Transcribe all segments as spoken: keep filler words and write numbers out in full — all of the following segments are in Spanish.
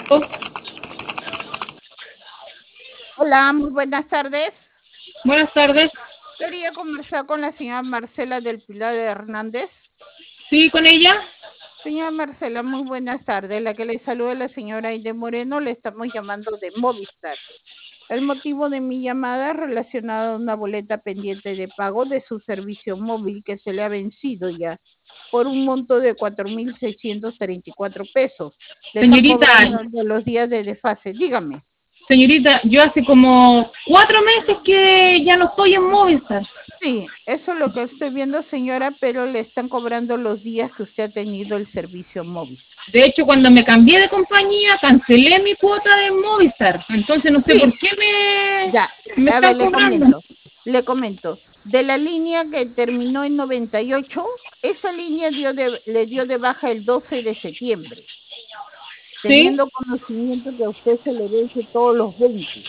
Oh, Hola, muy buenas tardes. buenas tardes. Quería conversar con la señora Marcela del Pilar Hernández. Sí, con ella. Señora Marcela, muy buenas tardes. La que le saluda la señora Aide Moreno, le estamos llamando de Movistar. El motivo de mi llamada es relacionado a una boleta pendiente de pago de su servicio móvil que se le ha vencido ya por un monto de cuatro mil seiscientos treinta y cuatro pesos. Le están Señorita, cobrando de los días de desfase. Dígame. señorita, yo hace como cuatro meses que ya no estoy en Movistar. Sí, eso es lo que estoy viendo, señora, pero le están cobrando los días que usted ha tenido el servicio móvil. De hecho, cuando me cambié de compañía, cancelé mi cuota de Movistar. Entonces no sé por Sí, qué me, ya, me a están ver, le cobrando. comento, le comento. De la línea que terminó en noventa y ocho, esa línea dio de, le dio de baja el doce de septiembre, Sí, teniendo conocimiento que a usted se le vence todos los veinte.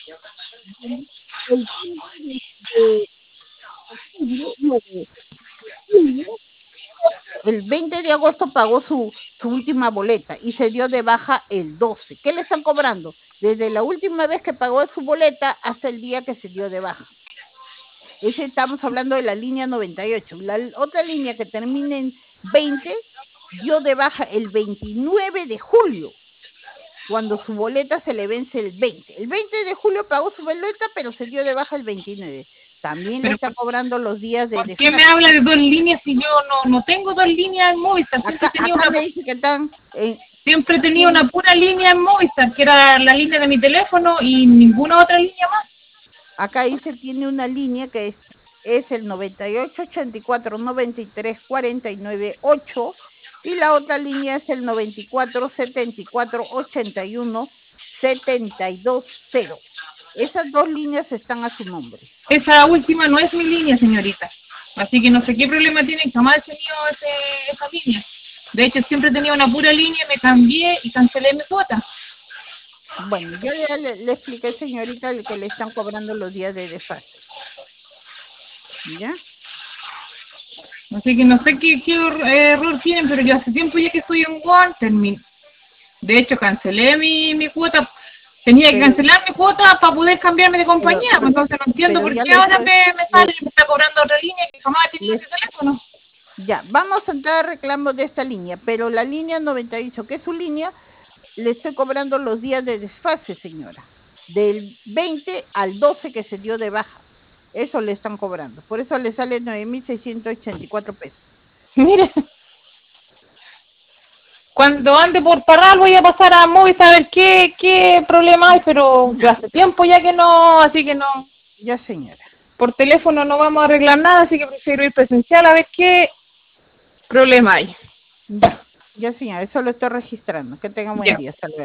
El quince de octubre, no, de julio, el veinte de agosto pagó su, su última boleta y se dio de baja el doce. ¿Qué le están cobrando? Desde la última vez que pagó su boleta hasta el día que se dio de baja. Ese estamos hablando de la línea noventa y ocho. La otra línea que termina en veinte dio de baja el veintinueve de julio, cuando su boleta se le vence el veinte. El veinte de julio pagó su boleta, pero se dio de baja el veintinueve. También le pero está ¿por, cobrando los días de por qué me desfase. habla de dos líneas si yo no, no tengo dos líneas en Movistar? Siempre Acá, he tenido acá una, me dice que están en, siempre he tenido tiene, una pura línea en Movistar, que era la línea de mi teléfono y ninguna otra línea más. acá dice tiene una línea que es, es el noventa y ocho ochenta y cuatro noventa y tres cuarenta y nueve ocho y la otra línea es el noventa y cuatro setenta y cuatro ochenta y uno setenta y dos cero. Esas dos líneas están a su nombre. Esa última no es mi línea, señorita. Así que no sé qué problema tienen, jamás he tenido ese, esa línea. De hecho, siempre he tenido una pura línea, me cambié y cancelé mi cuota. Bueno, yo ya le, le expliqué, señorita, el que le están cobrando los días de desfase. ¿Ya? Así que no sé qué, qué error tienen, pero yo hace tiempo ya que estoy en One, terminé. De hecho, cancelé mi, mi cuota. Tenía que Pero, cancelar mi cuota para poder cambiarme de pero, compañía. Pues entonces no entiendo pero por ya qué le ahora estoy, me, me le, sale y me está cobrando otra línea que jamás he tenido le ese teléfono. Ya, vamos a entrar a reclamo de esta línea, pero la línea noventa y ocho, que es su línea, le estoy cobrando los días de desfase, señora. Del veinte al doce que se dio de baja. Eso le están cobrando. Por eso le sale nueve mil seiscientos ochenta y cuatro pesos. Mire, cuando ande por Parral voy a pasar a Movistar a ver qué, qué problema hay, pero yo Ya, hace tiempo ya que no, así que no, ya, señora. por teléfono no vamos a arreglar nada, así que prefiero ir presencial a ver qué problema hay. Ya, ya, señora. Eso lo estoy registrando. Que tenga buen Ya. día. Hasta luego.